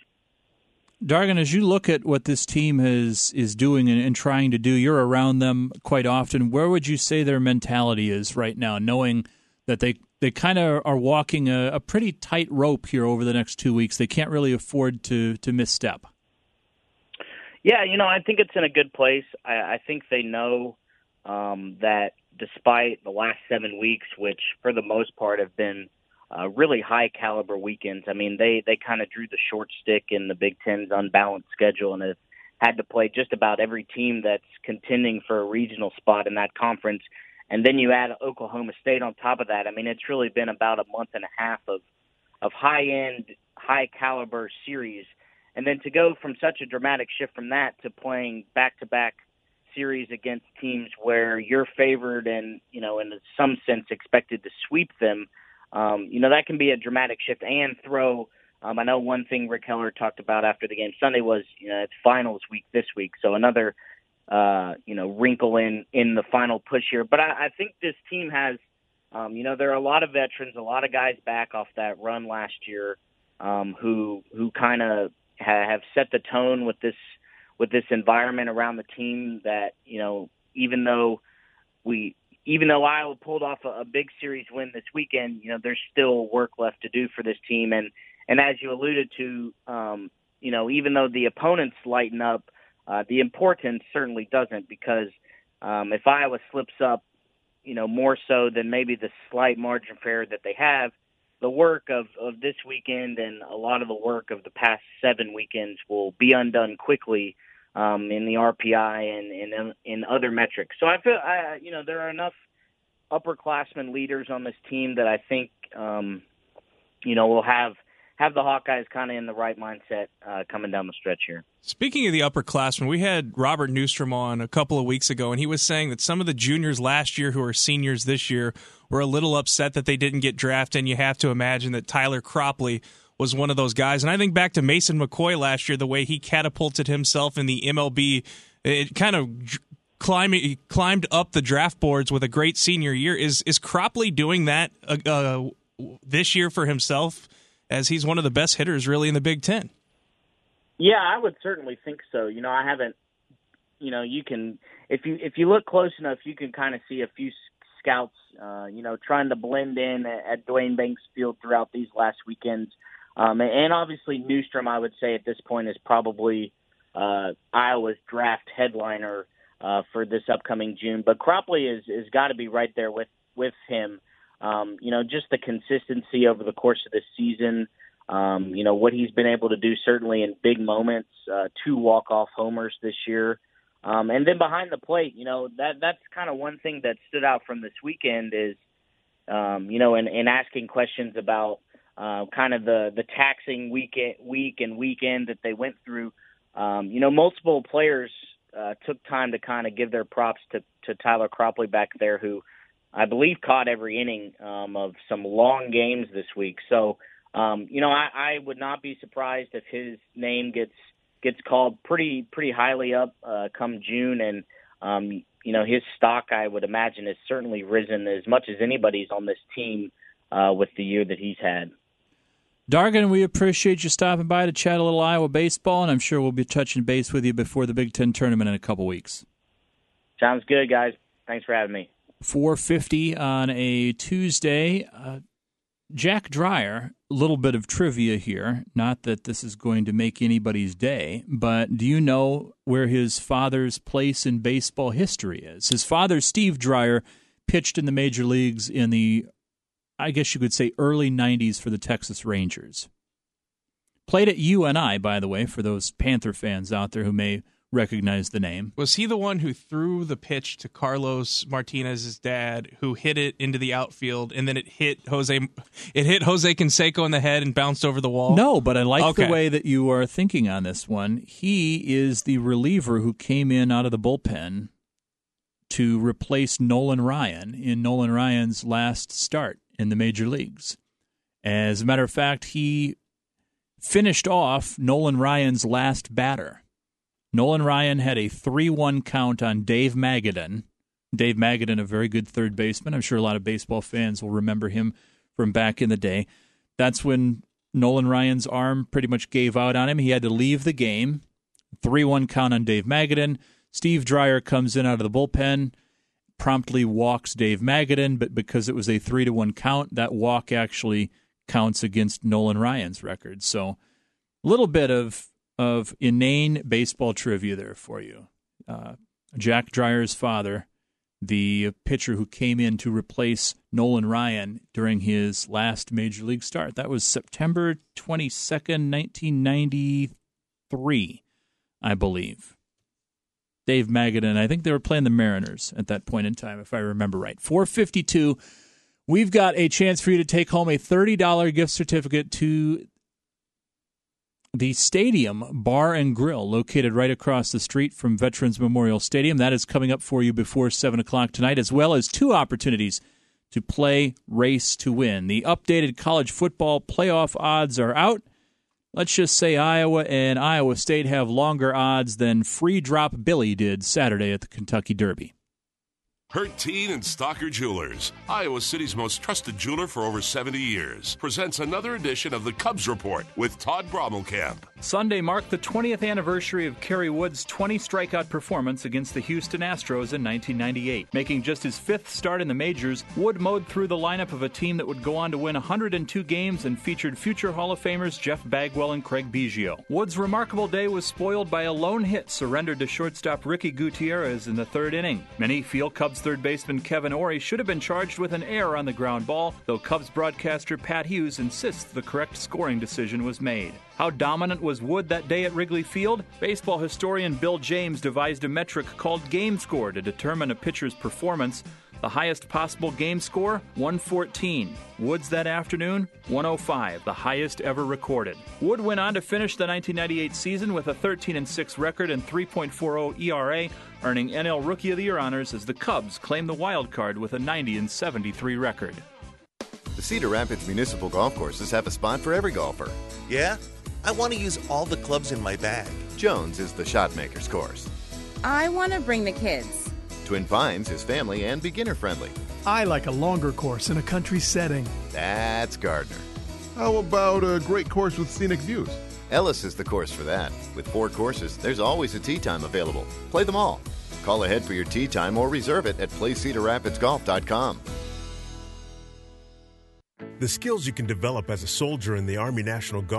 Dargan, as you look at what this team is, is doing and, and trying to do, you're around them quite often. Where would you say their mentality is right now, knowing that they, they kind of are walking a, a pretty tight rope here over the next two weeks? They can't really afford to, to misstep. Yeah, you know, I think it's in a good place. I, I think they know um, that despite the last seven weeks, which for the most part have been uh, really high-caliber weekends, I mean, they, they kind of drew the short stick in the Big Ten's unbalanced schedule and have had to play just about every team that's contending for a regional spot in that conference. And then you add Oklahoma State on top of that. I mean, it's really been about a month and a half of, of high-end, high-caliber series. And then to go from such a dramatic shift from that to playing back-to-back series against teams where you're favored and, you know, in some sense expected to sweep them, um, you know, that can be a dramatic shift and throw. Um, I know one thing Rick Heller talked about after the game Sunday was, you know, it's finals week this week. So another, uh, you know, wrinkle in, in the final push here. But I, I think this team has, um, you know, there are a lot of veterans, a lot of guys back off that run last year um, who, who kind of, have set the tone with this with this environment around the team that, you know, even though we even though Iowa pulled off a, a big series win this weekend, you know, there's still work left to do for this team. And, and as you alluded to, um, you know, even though the opponents lighten up, uh, the importance certainly doesn't because um, if Iowa slips up, you know, more so than maybe the slight margin for error that they have, the work of, of this weekend and a lot of the work of the past seven weekends will be undone quickly um, in the R P I and in, in other metrics. So I feel, I, you know, there are enough upperclassmen leaders on this team that I think, um, you know, will have have the Hawkeyes kind of in the right mindset uh, coming down the stretch here. Speaking of the upperclassmen, we had Robert Newstrom on a couple of weeks ago, and he was saying that some of the juniors last year who are seniors this year were a little upset that they didn't get drafted, and you have to imagine that Tyler Cropley was one of those guys. And I think back to Mason McCoy last year, the way he catapulted himself in the M L B, it kind of climbed, climbed up the draft boards with a great senior year. Is, is Cropley doing that uh, uh, this year for himself, as he's one of the best hitters really in the Big Ten? Yeah, I would certainly think so. You know, I haven't, you know, you can, if you if you look close enough, you can kind of see a few scouts, uh, you know, trying to blend in at, at Dwayne Banks Field throughout these last weekends. Um, and obviously Newstrom, I would say at this point, is probably uh, Iowa's draft headliner uh, for this upcoming June. But Cropley is, is got to be right there with, with him. Um, you know, just the consistency over the course of this season, Um, you know, what he's been able to do certainly in big moments, uh, two walk-off homers this year. Um, and then behind the plate, you know, that that's kind of one thing that stood out from this weekend is, um, you know, in, in asking questions about uh, kind of the, the taxing week, week and weekend that they went through. Um, you know, multiple players uh, took time to kind of give their props to, to Tyler Cropley back there, who I believe caught every inning um, of some long games this week. So, um, you know, I, I would not be surprised if his name gets gets called pretty pretty highly up uh, come June. And, um, you know, his stock, I would imagine, has certainly risen as much as anybody's on this team uh, with the year that he's had. Dargan, we appreciate you stopping by to chat a little Iowa baseball, and I'm sure we'll be touching base with you before the Big Ten tournament in a couple weeks. Sounds good, guys. Thanks for having me. four fifty on a Tuesday. Uh, Jack Dreyer, a little bit of trivia here. Not that this is going to make anybody's day, but do you know where his father's place in baseball history is? His father, Steve Dreyer, pitched in the major leagues in the, I guess you could say, early nineties for the Texas Rangers. Played at U N I, by the way, for those Panther fans out there who may recognize the name. Was he the one who threw the pitch to Carlos Martinez's dad, who hit it into the outfield, and then it hit Jose it hit Jose Canseco in the head and bounced over the wall? No, but I like okay. the way that you are thinking on this one. He is the reliever who came in out of the bullpen to replace Nolan Ryan in Nolan Ryan's last start in the major leagues. As a matter of fact, he finished off Nolan Ryan's last batter. Nolan Ryan had a three one count on Dave Magadan. Dave Magadan, a very good third baseman. I'm sure a lot of baseball fans will remember him from back in the day. That's when Nolan Ryan's arm pretty much gave out on him. He had to leave the game. three one count on Dave Magadan. Steve Dreyer comes in out of the bullpen, promptly walks Dave Magadan, but because it was a three to one count, that walk actually counts against Nolan Ryan's record. So a little bit of of inane baseball trivia there for you. Uh, Jack Dreyer's father, the pitcher who came in to replace Nolan Ryan during his last major league start. That was September twenty-second, nineteen ninety-three, I believe. Dave Magadan, I think they were playing the Mariners at that point in time, if I remember right. four fifty-two, we've got a chance for you to take home a thirty dollars gift certificate to the Stadium Bar and Grill, located right across the street from Veterans Memorial Stadium. That is coming up for you before seven o'clock tonight, as well as two opportunities to play Race to Win. The updated college football playoff odds are out. Let's just say Iowa and Iowa State have longer odds than Free Drop Billy did Saturday at the Kentucky Derby. Herteen and Stalker Jewelers, Iowa City's most trusted jeweler for over seventy years, presents another edition of the Cubs Report with Todd Brommelkamp. Sunday marked the twentieth anniversary of Kerry Wood's twenty strikeout performance against the Houston Astros in nineteen ninety-eight. Making just his fifth start in the majors, Wood mowed through the lineup of a team that would go on to win one hundred two games and featured future Hall of Famers Jeff Bagwell and Craig Biggio. Wood's remarkable day was spoiled by a lone hit surrendered to shortstop Ricky Gutierrez in the third inning. Many feel Cubs third baseman Kevin Ory should have been charged with an error on the ground ball, though Cubs broadcaster Pat Hughes insists the correct scoring decision was made. How dominant was Wood that day at Wrigley Field? Baseball historian Bill James devised a metric called game score to determine a pitcher's performance. The highest possible game score, one fourteen. Wood's that afternoon, one oh five, the highest ever recorded. Wood went on to finish the nineteen ninety-eight season with a thirteen and six record and three point four oh E R A, earning N L Rookie of the Year honors as the Cubs claim the wild card with a ninety and seventy-three record. The Cedar Rapids Municipal Golf Courses have a spot for every golfer. Yeah? I want to use all the clubs in my bag. Jones is the Shotmaker's course. I want to bring the kids. Twin Pines is family and beginner friendly. I like a longer course in a country setting. That's Gardner. How about a great course with scenic views? Ellis is the course for that. With four courses, there's always a tee time available. Play them all. Call ahead for your tee time or reserve it at play cedar rapids golf dot com. The skills you can develop as a soldier in the Army National Guard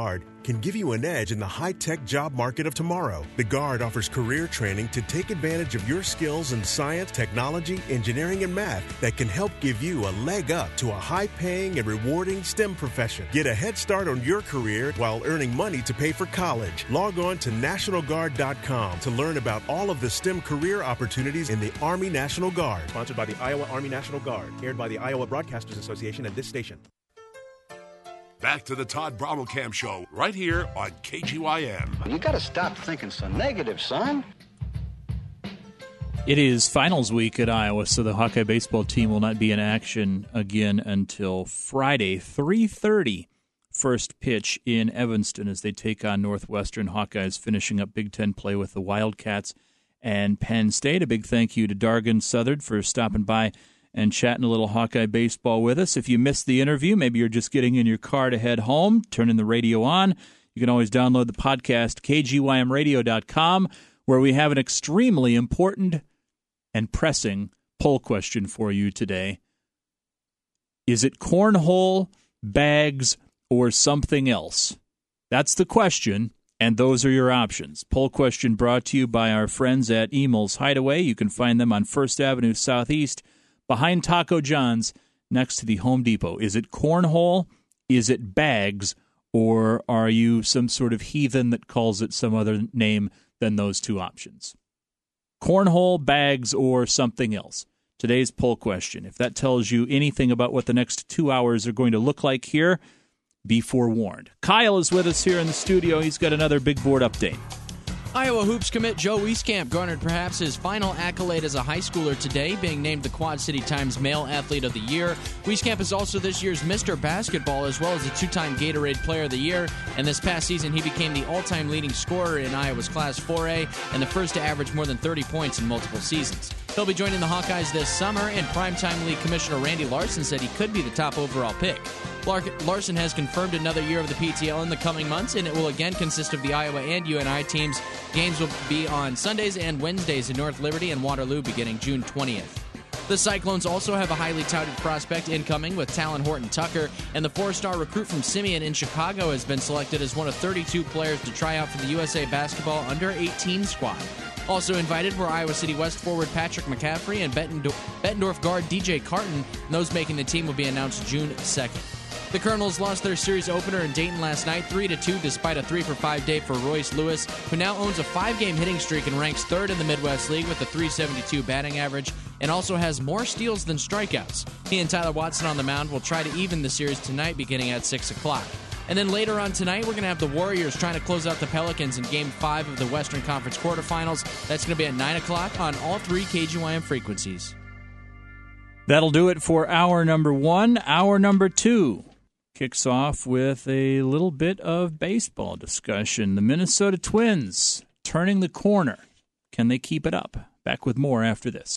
can give you an edge in the high-tech job market of tomorrow. The Guard offers career training to take advantage of your skills in science, technology, engineering, and math that can help give you a leg up to a high-paying and rewarding STEM profession. Get a head start on your career while earning money to pay for college. Log on to National Guard dot com to learn about all of the STEM career opportunities in the Army National Guard. Sponsored by the Iowa Army National Guard. Aired by the Iowa Broadcasters Association and this station. Back to the Todd Brommelkamp Show, right here on K G Y M. You gotta stop thinking so negative, son. It is finals week at Iowa, so the Hawkeye baseball team will not be in action again until Friday, three thirty. First pitch in Evanston as they take on Northwestern. Hawkeyes finishing up Big Ten play with the Wildcats and Penn State. A big thank you to Dargan Southard for stopping by and chatting a little Hawkeye baseball with us. If you missed the interview, maybe you're just getting in your car to head home, turning the radio on, you can always download the podcast, K G Y M radio dot com, where we have an extremely important and pressing poll question for you today. Is it cornhole, bags, or something else? That's the question, and those are your options. Poll question brought to you by our friends at Emel's Hideaway. You can find them on First Avenue Southeast, behind Taco John's, next to the Home Depot. Is it cornhole? Is it bags? Or are you some sort of heathen that calls it some other name than those two options? Cornhole, bags, or something else? Today's poll question. If that tells you anything about what the next two hours are going to look like here, be forewarned. Kyle is with us here in the studio. He's got another big board update. Iowa hoops commit Joe Wieskamp garnered perhaps his final accolade as a high schooler today, being named the Quad City Times Male Athlete of the Year. Wieskamp is also this year's Mister Basketball, as well as a two-time Gatorade Player of the Year. And this past season, he became the all-time leading scorer in Iowa's Class four A and the first to average more than thirty points in multiple seasons. He'll be joining the Hawkeyes this summer, and Primetime League Commissioner Randy Larson said he could be the top overall pick. Larson has confirmed another year of the P T L in the coming months, and it will again consist of the Iowa and U N I teams. Games will be on Sundays and Wednesdays in North Liberty and Waterloo beginning June twentieth. The Cyclones also have a highly touted prospect incoming with Talon Horton-Tucker, and the four-star recruit from Simeon in Chicago has been selected as one of thirty-two players to try out for the U S A Basketball under eighteen squad. Also invited were Iowa City West forward Patrick McCaffrey and Bettendorf guard D J Carton, and those making the team will be announced June second. The Colonels lost their series opener in Dayton last night three to two despite a three for five day for Royce Lewis, who now owns a five-game hitting streak and ranks third in the Midwest League with a three seventy-two batting average and also has more steals than strikeouts. He and Tyler Watson on the mound will try to even the series tonight beginning at six o'clock. And then later on tonight, we're going to have the Warriors trying to close out the Pelicans in Game five of the Western Conference quarterfinals. That's going to be at nine o'clock on all three K G Y M frequencies. That'll do it for hour number one. Hour number two kicks off with a little bit of baseball discussion. The Minnesota Twins turning the corner. Can they keep it up? Back with more after this.